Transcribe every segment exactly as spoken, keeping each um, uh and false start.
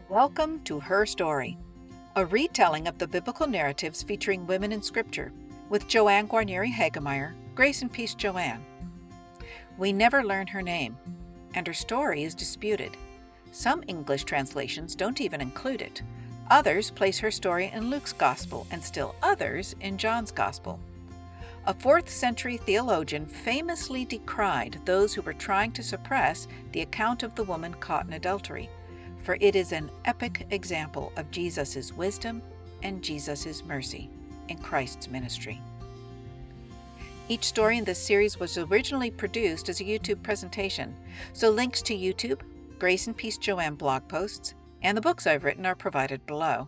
Welcome to Her Story, a retelling of the biblical narratives featuring women in Scripture, with Joanne Guarnieri Hagemeyer. Grace and peace, Joanne. We never learn her name, and her story is disputed. Some English translations don't even include it. Others place her story in Luke's Gospel, and still others in John's Gospel. A fourth century theologian famously decried those who were trying to suppress the account of the woman caught in adultery, for it is an epic example of Jesus' wisdom and Jesus' mercy in Christ's ministry. Each story in this series was originally produced as a YouTube presentation, so links to YouTube, Grace and Peace Joanne blog posts, and the books I've written are provided below.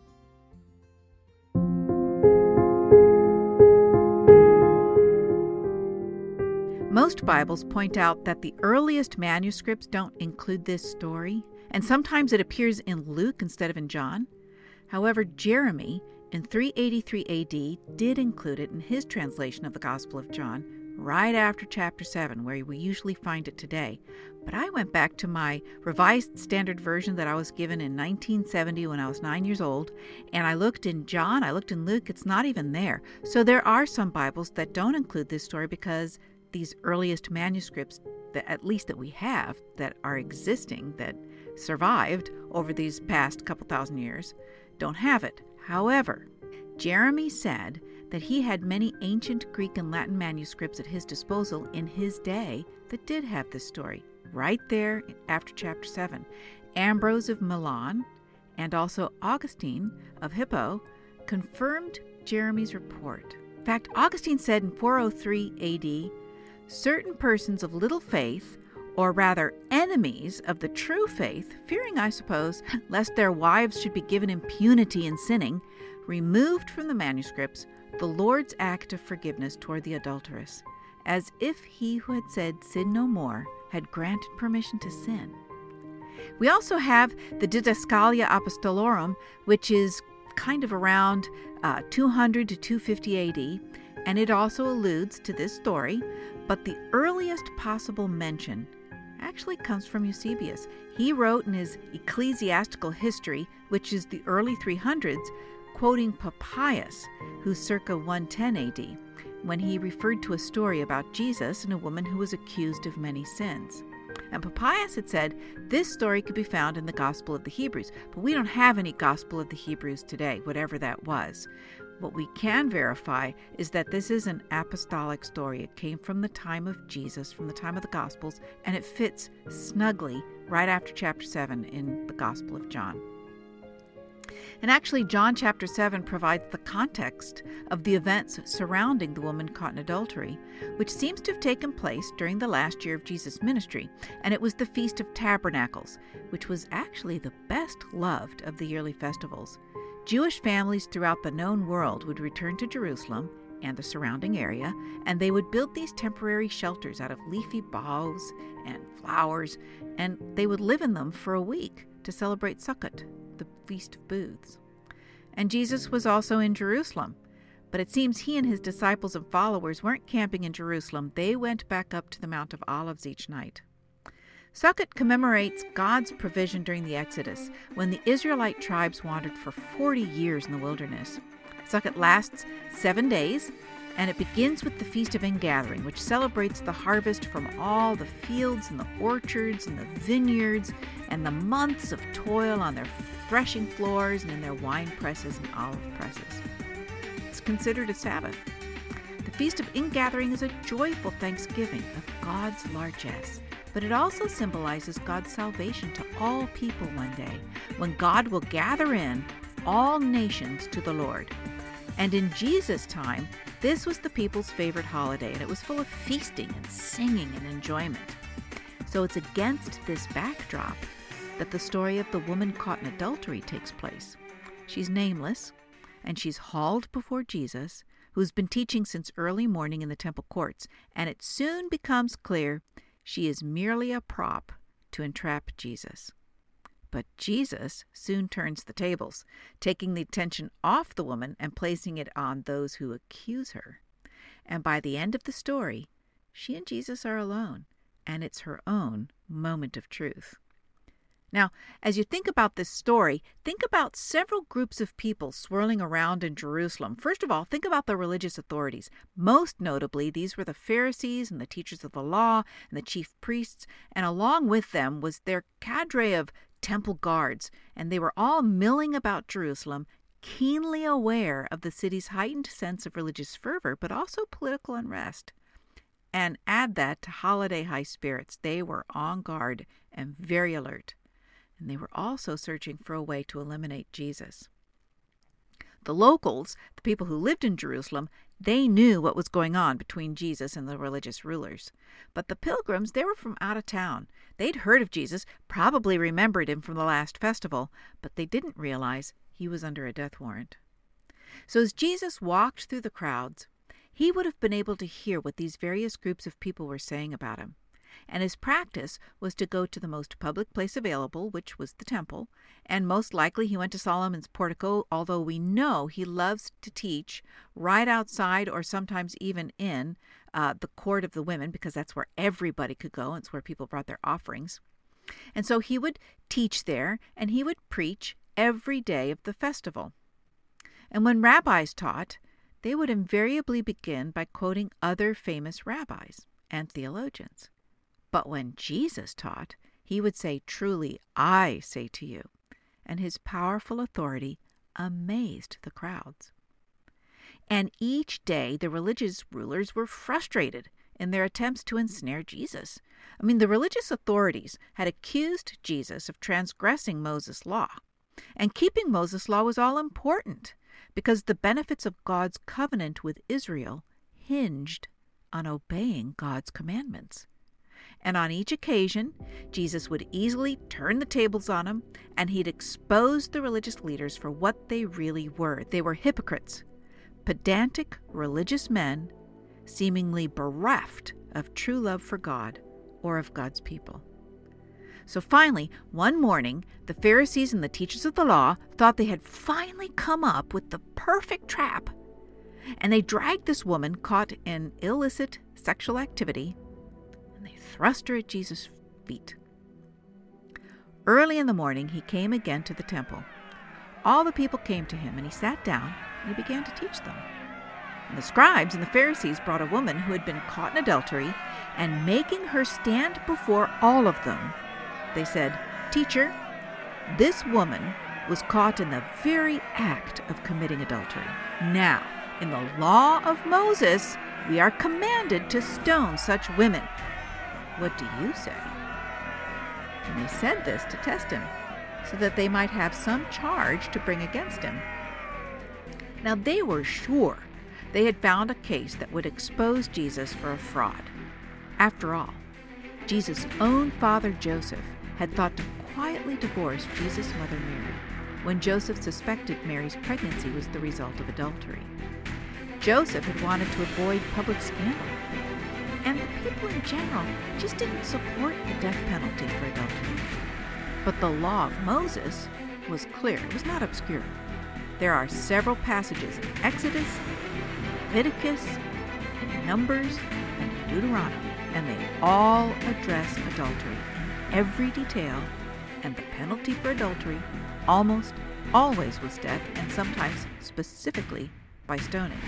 Most Bibles point out that the earliest manuscripts don't include this story, and sometimes it appears in Luke instead of in John. However, Jeremy in three eighty-three A D did include it in his translation of the Gospel of John, right after chapter seven, where we usually find it today. But I went back to my Revised Standard Version that I was given in nineteen seventy when I was nine years old, and I looked in John, I looked in Luke, it's not even there. So there are some Bibles that don't include this story because these earliest manuscripts, that at least that we have, that are existing, that survived over these past couple thousand years, don't have it. However, Jeremy said that he had many ancient Greek and Latin manuscripts at his disposal in his day that did have this story, right there after chapter seven. Ambrose of Milan and also Augustine of Hippo confirmed Jeremy's report. In fact, Augustine said in four oh three A D, certain persons of little faith, or rather enemies of the true faith, fearing, I suppose, lest their wives should be given impunity in sinning, removed from the manuscripts the Lord's act of forgiveness toward the adulteress, as if he who had said, "Sin no more," had granted permission to sin. We also have the Didascalia Apostolorum, which is kind of around uh, two hundred to two fifty A D, and it also alludes to this story, but the earliest possible mention actually comes from Eusebius. He wrote in his Ecclesiastical History, which is the early three hundreds, quoting Papias, who's circa one ten A D, when he referred to a story about Jesus and a woman who was accused of many sins. And Papias had said this story could be found in the Gospel of the Hebrews, but we don't have any Gospel of the Hebrews today, whatever that was. What we can verify is that this is an apostolic story. It came from the time of Jesus, from the time of the Gospels, and it fits snugly right after chapter seven in the Gospel of John. And actually, John chapter seven provides the context of the events surrounding the woman caught in adultery, which seems to have taken place during the last year of Jesus' ministry, and it was the Feast of Tabernacles, which was actually the best loved of the yearly festivals. Jewish families throughout the known world would return to Jerusalem and the surrounding area, and they would build these temporary shelters out of leafy boughs and flowers, and they would live in them for a week to celebrate Sukkot, the Feast of Booths. And Jesus was also in Jerusalem, but it seems he and his disciples and followers weren't camping in Jerusalem. They went back up to the Mount of Olives each night. Sukkot commemorates God's provision during the Exodus, when the Israelite tribes wandered for forty years in the wilderness. Sukkot lasts seven days, and it begins with the Feast of Ingathering, which celebrates the harvest from all the fields and the orchards and the vineyards, and the months of toil on their threshing floors and in their wine presses and olive presses. It's considered a Sabbath. The Feast of Ingathering is a joyful thanksgiving of God's largesse, but it also symbolizes God's salvation to all people one day, when God will gather in all nations to the Lord. And in Jesus' time, this was the people's favorite holiday, and it was full of feasting and singing and enjoyment. So it's against this backdrop that the story of the woman caught in adultery takes place. She's nameless, and she's hauled before Jesus, who's been teaching since early morning in the temple courts, and it soon becomes clear she is merely a prop to entrap Jesus. But Jesus soon turns the tables, taking the attention off the woman and placing it on those who accuse her. And by the end of the story, she and Jesus are alone, and it's her own moment of truth. Now, as you think about this story, think about several groups of people swirling around in Jerusalem. First of all, think about the religious authorities. Most notably, these were the Pharisees and the teachers of the law and the chief priests, and along with them was their cadre of temple guards, and they were all milling about Jerusalem, keenly aware of the city's heightened sense of religious fervor, but also political unrest. And add that to holiday high spirits. They were on guard and very alert. And they were also searching for a way to eliminate Jesus. The locals, the people who lived in Jerusalem, they knew what was going on between Jesus and the religious rulers. But the pilgrims, they were from out of town. They'd heard of Jesus, probably remembered him from the last festival, but they didn't realize he was under a death warrant. So as Jesus walked through the crowds, he would have been able to hear what these various groups of people were saying about him. And his practice was to go to the most public place available, which was the temple, and most likely he went to Solomon's portico, although we know he loves to teach right outside or sometimes even in uh, the court of the women, because that's where everybody could go. It's where people brought their offerings. And so he would teach there, and he would preach every day of the festival. And when rabbis taught, they would invariably begin by quoting other famous rabbis and theologians. But when Jesus taught, he would say, "Truly, I say to you," and his powerful authority amazed the crowds. And each day, the religious rulers were frustrated in their attempts to ensnare Jesus. I mean, the religious authorities had accused Jesus of transgressing Moses' law, and keeping Moses' law was all important because the benefits of God's covenant with Israel hinged on obeying God's commandments. And on each occasion, Jesus would easily turn the tables on them, and he'd expose the religious leaders for what they really were. They were hypocrites, pedantic religious men, seemingly bereft of true love for God or of God's people. So finally, one morning, the Pharisees and the teachers of the law thought they had finally come up with the perfect trap, and they dragged this woman caught in illicit sexual activity, and they thrust her at Jesus' feet. Early in the morning, he came again to the temple. All the people came to him, and he sat down, and he began to teach them. And the scribes and the Pharisees brought a woman who had been caught in adultery, and making her stand before all of them, they said, "Teacher, this woman was caught in the very act of committing adultery. Now, in the law of Moses, we are commanded to stone such women. What do you say?" And they said this to test him, so that they might have some charge to bring against him. Now they were sure they had found a case that would expose Jesus for a fraud. After all, Jesus' own father Joseph had thought to quietly divorce Jesus' mother Mary when Joseph suspected Mary's pregnancy was the result of adultery. Joseph had wanted to avoid public scandal, and the people in general just didn't support the death penalty for adultery. But the law of Moses was clear. It was not obscure. There are several passages in Exodus, in Leviticus, in Numbers, and in Deuteronomy, and they all address adultery in every detail, and the penalty for adultery almost always was death, and sometimes specifically by stoning.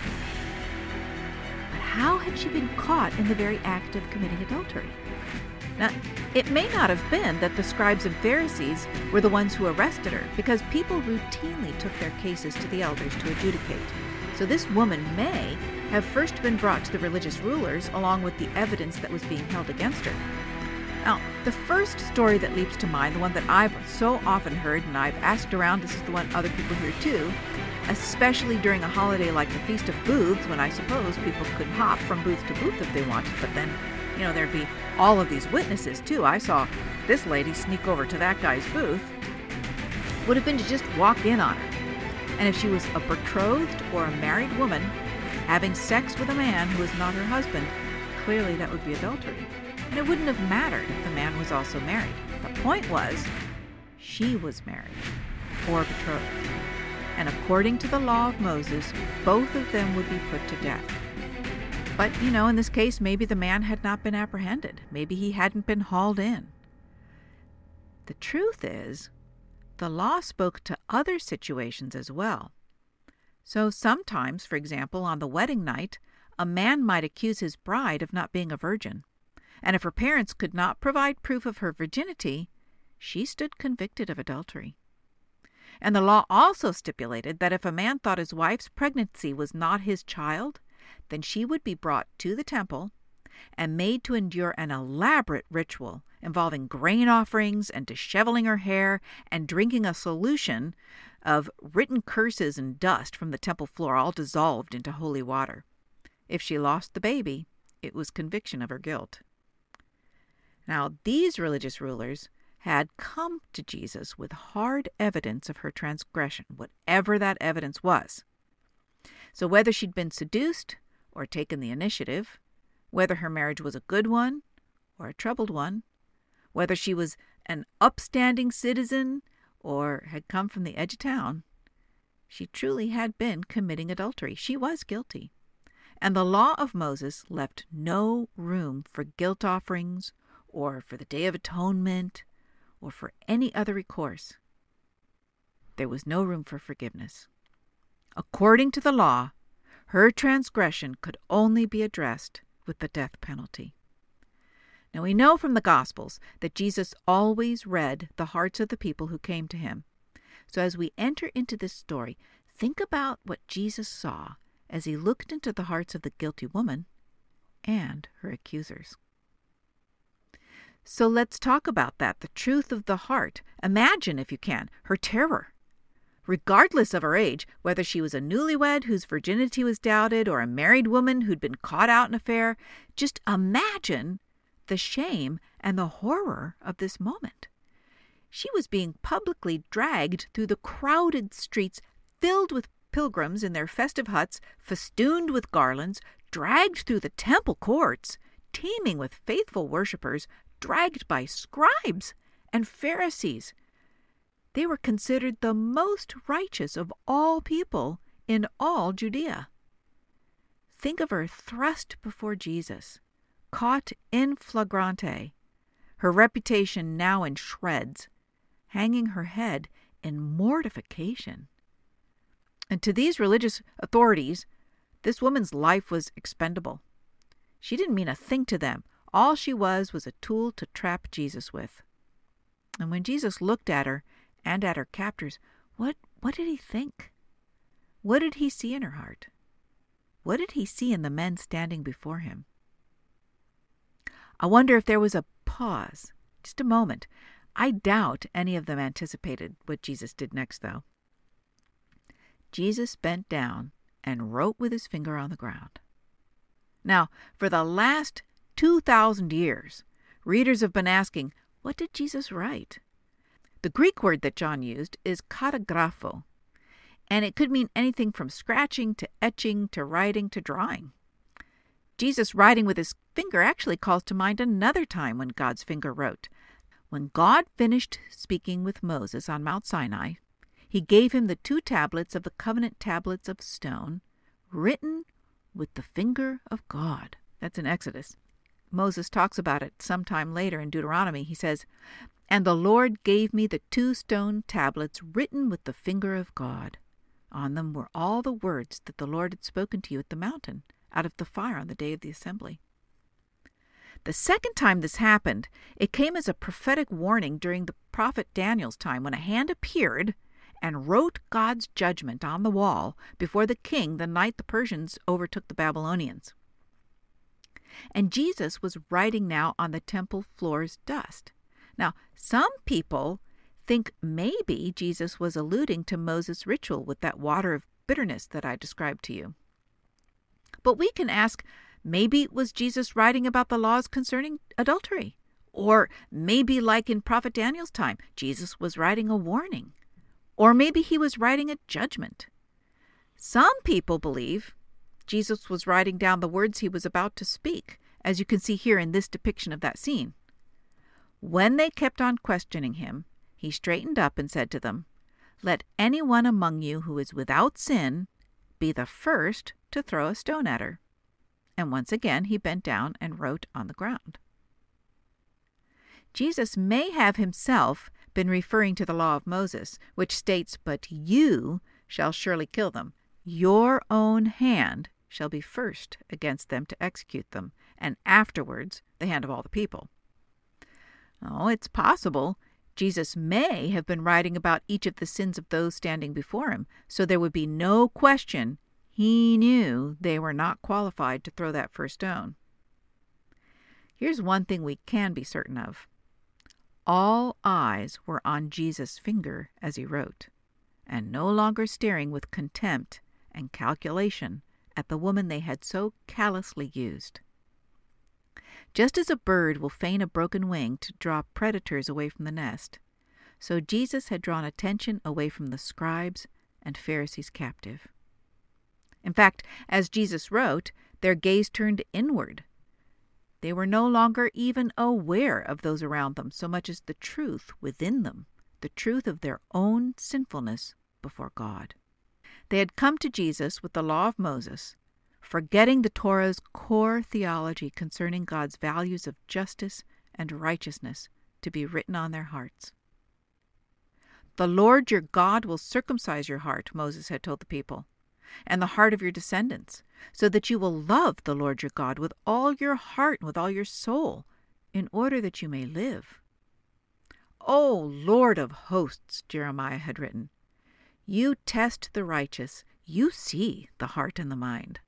But how had she been caught in the very act of committing adultery? Now, it may not have been that the scribes and Pharisees were the ones who arrested her, because people routinely took their cases to the elders to adjudicate. So this woman may have first been brought to the religious rulers along with the evidence that was being held against her. Now, the first story that leaps to mind, the one that I've so often heard and I've asked around, this is the one other people hear too, especially during a holiday like the Feast of Booths, when I suppose people could hop from booth to booth if they wanted, but then, you know, there'd be all of these witnesses too. I saw this lady sneak over to that guy's booth. Would have been to just walk in on her. And if she was a betrothed or a married woman having sex with a man who was not her husband, clearly that would be adultery. And it wouldn't have mattered if the man was also married. The point was, she was married or betrothed. And according to the law of Moses, both of them would be put to death. But, you know, in this case, maybe the man had not been apprehended. Maybe he hadn't been hauled in. The truth is, the law spoke to other situations as well. So sometimes, for example, on the wedding night, a man might accuse his bride of not being a virgin, and if her parents could not provide proof of her virginity, she stood convicted of adultery. And the law also stipulated that if a man thought his wife's pregnancy was not his child, then she would be brought to the temple and made to endure an elaborate ritual involving grain offerings and disheveling her hair and drinking a solution of written curses and dust from the temple floor, all dissolved into holy water. If she lost the baby, it was conviction of her guilt. Now, these religious rulers had come to Jesus with hard evidence of her transgression, whatever that evidence was. So whether she'd been seduced or taken the initiative, whether her marriage was a good one or a troubled one, whether she was an upstanding citizen or had come from the edge of town, she truly had been committing adultery. She was guilty. And the law of Moses left no room for guilt offerings or for the Day of Atonement or for any other recourse. There was no room for forgiveness. According to the law, her transgression could only be addressed with the death penalty. Now we know from the Gospels that Jesus always read the hearts of the people who came to him. So as we enter into this story, think about what Jesus saw as he looked into the hearts of the guilty woman and her accusers. So let's talk about that, the truth of the heart. Imagine, if you can, her terror. Regardless of her age, whether she was a newlywed whose virginity was doubted or a married woman who'd been caught out in an affair, just imagine the shame and the horror of this moment. She was being publicly dragged through the crowded streets filled with pilgrims in their festive huts, festooned with garlands, dragged through the temple courts, teeming with faithful worshippers, dragged by scribes and Pharisees. They were considered the most righteous of all people in all Judea. Think of her thrust before Jesus, caught in flagrante, her reputation now in shreds, hanging her head in mortification. And to these religious authorities, this woman's life was expendable. She didn't mean a thing to them. All she was was a tool to trap Jesus with. And when Jesus looked at her and at her captors, what, what did he think? What did he see in her heart? What did he see in the men standing before him? I wonder if there was a pause, just a moment. I doubt any of them anticipated what Jesus did next, though. Jesus bent down and wrote with his finger on the ground. Now, for the last two thousand years, readers have been asking, what did Jesus write? The Greek word that John used is katagrapho, and it could mean anything from scratching to etching to writing to drawing. Jesus writing with his finger actually calls to mind another time when God's finger wrote. When God finished speaking with Moses on Mount Sinai, he gave him the two tablets of the covenant tablets of stone, written with the finger of God. That's in Exodus. Moses talks about it sometime later in Deuteronomy. He says, "And the Lord gave me the two stone tablets written with the finger of God. On them were all the words that the Lord had spoken to you at the mountain, out of the fire on the day of the assembly." The second time this happened, it came as a prophetic warning during the prophet Daniel's time, when a hand appeared and wrote God's judgment on the wall before the king the night the Persians overtook the Babylonians. And Jesus was writing now on the temple floor's dust. Now, some people think maybe Jesus was alluding to Moses' ritual with that water of bitterness that I described to you. But we can ask, maybe was Jesus writing about the laws concerning adultery? Or maybe, like in Prophet Daniel's time, Jesus was writing a warning. Or maybe he was writing a judgment. Some people believe Jesus was writing down the words he was about to speak, as you can see here in this depiction of that scene. When they kept on questioning him, he straightened up and said to them, "Let anyone among you who is without sin be the first to throw a stone at her." And once again he bent down and wrote on the ground. Jesus may have himself been referring to the law of Moses, which states, "But you shall surely kill them. Your own hand shall be first against them to execute them, and afterwards the hand of all the people." Oh, it's possible Jesus may have been writing about each of the sins of those standing before him, so there would be no question he knew they were not qualified to throw that first stone. Here's one thing we can be certain of. All eyes were on Jesus' finger as he wrote, and no longer staring with contempt and calculation at the woman they had so callously used. Just as a bird will feign a broken wing to draw predators away from the nest, so Jesus had drawn attention away from the scribes and Pharisees captive. In fact, as Jesus wrote, their gaze turned inward. They were no longer even aware of those around them so much as the truth within them, the truth of their own sinfulness before God. They had come to Jesus with the law of Moses, forgetting the Torah's core theology concerning God's values of justice and righteousness to be written on their hearts. "The Lord your God will circumcise your heart," Moses had told the people, "and the heart of your descendants, so that you will love the Lord your God with all your heart and with all your soul, in order that you may live." "O Lord of hosts," Jeremiah had written, "you test the righteous, you see the heart and the mind."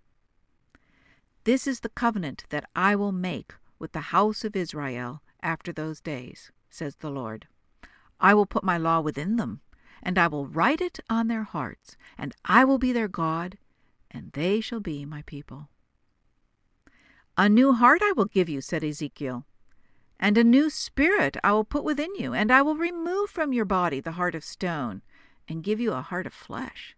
"This is the covenant that I will make with the house of Israel after those days, says the Lord. I will put my law within them, and I will write it on their hearts, and I will be their God, and they shall be my people." "A new heart I will give you," said Ezekiel, "and a new spirit I will put within you, and I will remove from your body the heart of stone, and give you a heart of flesh."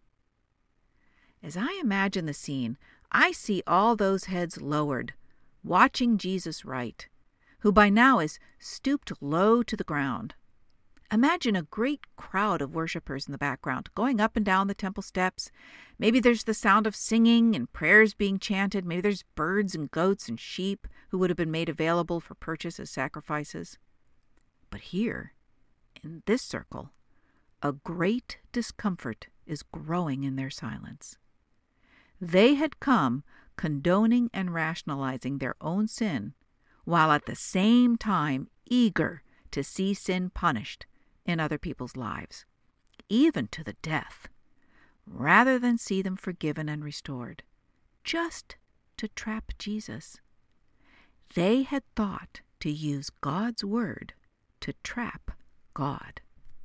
As I imagine the scene, I see all those heads lowered, watching Jesus write, who by now is stooped low to the ground. Imagine a great crowd of worshipers in the background, going up and down the temple steps. Maybe there's the sound of singing and prayers being chanted. Maybe there's birds and goats and sheep who would have been made available for purchase as sacrifices. But here, in this circle, a great discomfort is growing in their silence. They had come condoning and rationalizing their own sin, while at the same time eager to see sin punished in other people's lives, even to the death, rather than see them forgiven and restored, just to trap Jesus. They had thought to use God's word to trap God.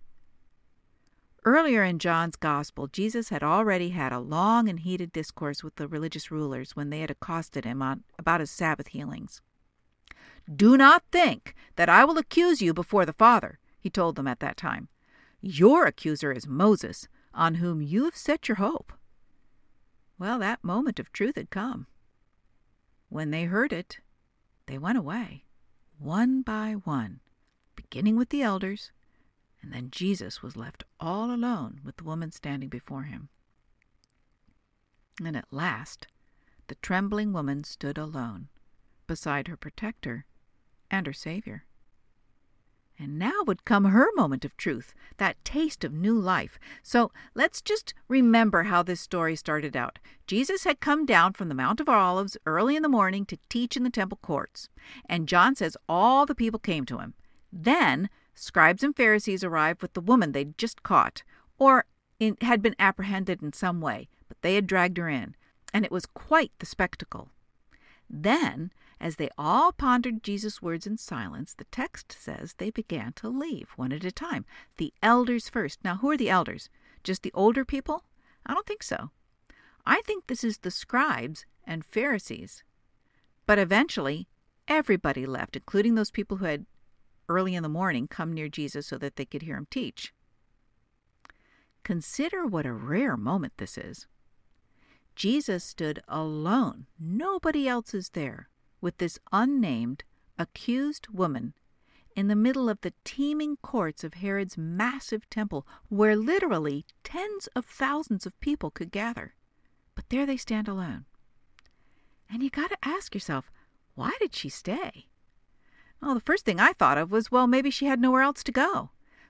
Earlier in John's Gospel, Jesus had already had a long and heated discourse with the religious rulers when they had accosted him on, about his Sabbath healings. "Do not think that I will accuse you before the Father," he told them at that time. "Your accuser is Moses, on whom you have set your hope." Well, that moment of truth had come. When they heard it, they went away, one by one, beginning with the elders, and then Jesus was left all alone with the woman standing before him. And at last, the trembling woman stood alone, beside her protector and her Savior. And now would come her moment of truth, that taste of new life. So let's just remember how this story started out. Jesus had come down from the Mount of Olives early in the morning to teach in the temple courts. And John says all the people came to him. Then scribes and Pharisees arrived with the woman they'd just caught, or in, had been apprehended in some way, but they had dragged her in, and it was quite the spectacle. Then, as they all pondered Jesus' words in silence, the text says they began to leave, one at a time. The elders first. Now, who are the elders? Just the older people? I don't think so. I think this is the scribes and Pharisees. But eventually, everybody left, including those people who had early in the morning come near Jesus so that they could hear him teach. Consider what a rare moment this is. Jesus stood alone, nobody else is there, with this unnamed, accused woman in the middle of the teeming courts of Herod's massive temple, where literally tens of thousands of people could gather. But there they stand alone. And you got to ask yourself, why did she stay? Well, the first thing I thought of was, well, maybe she had nowhere else to go.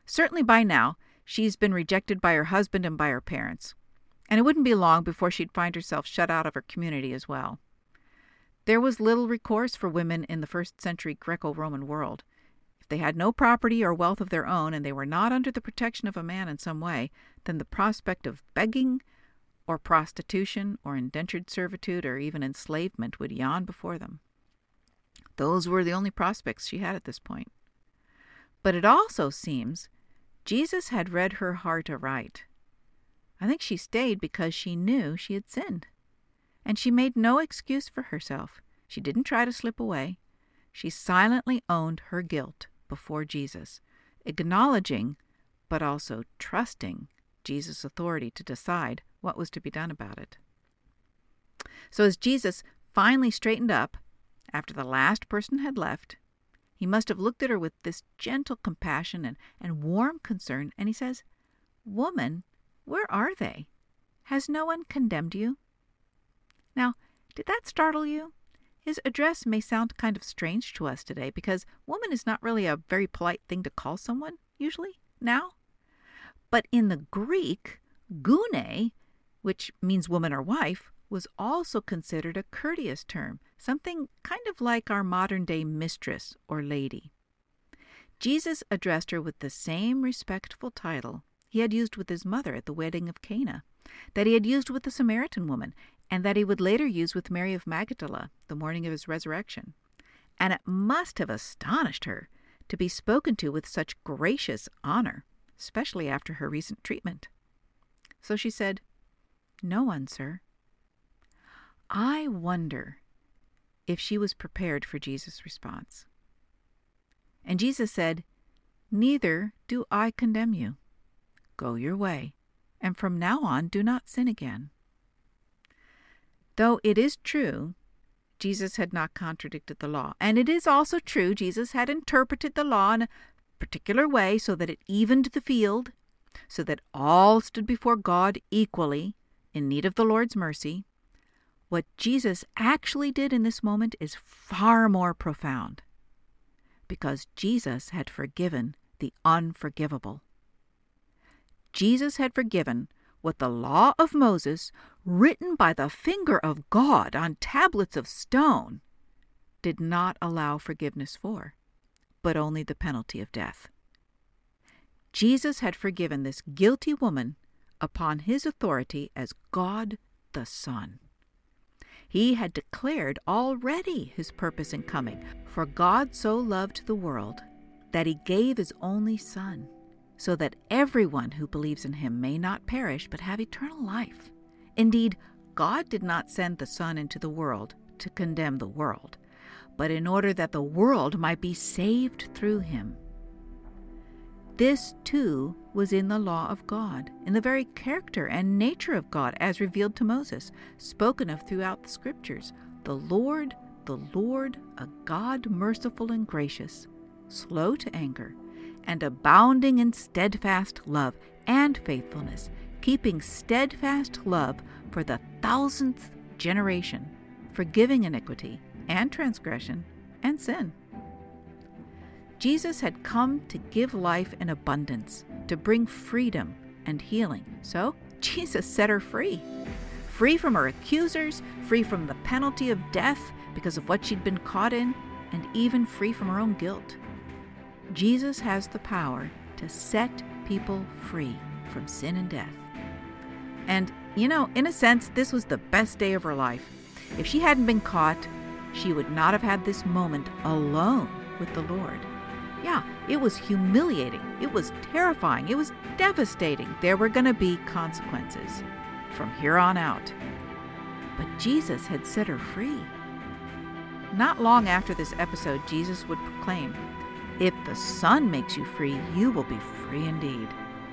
Certainly by now, she's been rejected by her husband and by her parents. And it wouldn't be long before she'd find herself shut out of her community as well. There was little recourse for women in the first century Greco-Roman world. If they had no property or wealth of their own and they were not under the protection of a man in some way, then the prospect of begging or prostitution or indentured servitude or even enslavement would yawn before them. Those were the only prospects she had at this point. But it also seems Jesus had read her heart aright. I think she stayed because she knew she had sinned. And she made no excuse for herself. She didn't try to slip away. She silently owned her guilt before Jesus, acknowledging but also trusting Jesus' authority to decide what was to be done about it. So as Jesus finally straightened up, after the last person had left, he must have looked at her with this gentle compassion and, and warm concern, and he says, "Woman, where are they? Has no one condemned you?" Now, did that startle you? His address may sound kind of strange to us today because woman is not really a very polite thing to call someone, usually, now. But in the Greek, gune, which means woman or wife, was also considered a courteous term, something kind of like our modern-day mistress or lady. Jesus addressed her with the same respectful title he had used with his mother at the wedding of Cana, that he had used with the Samaritan woman, and that he would later use with Mary of Magdala the morning of his resurrection. And it must have astonished her to be spoken to with such gracious honor, especially after her recent treatment. So she said, "No one, sir." I wonder if she was prepared for Jesus' response. And Jesus said, "Neither do I condemn you. Go your way, and from now on do not sin again." Though it is true, Jesus had not contradicted the law. And it is also true Jesus had interpreted the law in a particular way so that it evened the field, so that all stood before God equally in need of the Lord's mercy. What Jesus actually did in this moment is far more profound, because Jesus had forgiven the unforgivable. Jesus had forgiven what the law of Moses, written by the finger of God on tablets of stone, did not allow forgiveness for, but only the penalty of death. Jesus had forgiven this guilty woman upon his authority as God the Son. He had declared already his purpose in coming, for God so loved the world that he gave his only Son, so that everyone who believes in him may not perish but have eternal life. Indeed, God did not send the Son into the world to condemn the world, but in order that the world might be saved through him. This, too, was in the law of God, in the very character and nature of God as revealed to Moses, spoken of throughout the Scriptures. The Lord, the Lord, a God merciful and gracious, slow to anger, and abounding in steadfast love and faithfulness, keeping steadfast love for the thousandth generation, forgiving iniquity and transgression and sin. Jesus had come to give life in abundance, to bring freedom and healing. So Jesus set her free. Free from her accusers, free from the penalty of death because of what she'd been caught in, and even free from her own guilt. Jesus has the power to set people free from sin and death. And, you know, in a sense, this was the best day of her life. If she hadn't been caught, she would not have had this moment alone with the Lord. Yeah, it was humiliating. It was terrifying. It was devastating. There were going to be consequences from here on out. But Jesus had set her free. Not long after this episode, Jesus would proclaim, "If the Son makes you free, you will be free indeed."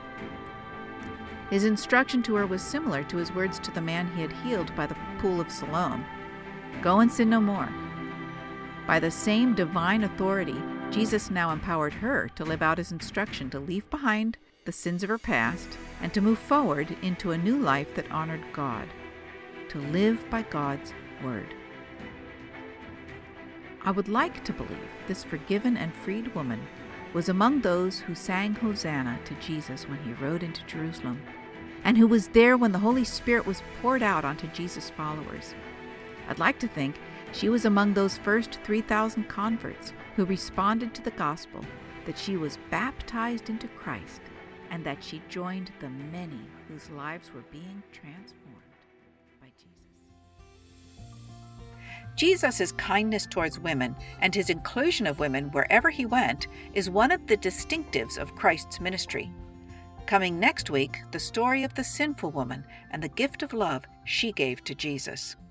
His instruction to her was similar to his words to the man he had healed by the pool of Siloam. Go and sin no more. By the same divine authority, Jesus now empowered her to live out his instruction to leave behind the sins of her past and to move forward into a new life that honored God, to live by God's word. I would like to believe this forgiven and freed woman was among those who sang Hosanna to Jesus when he rode into Jerusalem, and who was there when the Holy Spirit was poured out onto Jesus' followers. I'd like to think she was among those first three thousand converts who responded to the gospel that she was baptized into Christ, and that she joined the many whose lives were being transformed by Jesus. Jesus' kindness towards women and his inclusion of women wherever he went is one of the distinctives of Christ's ministry. Coming next week, the story of the sinful woman and the gift of love she gave to Jesus.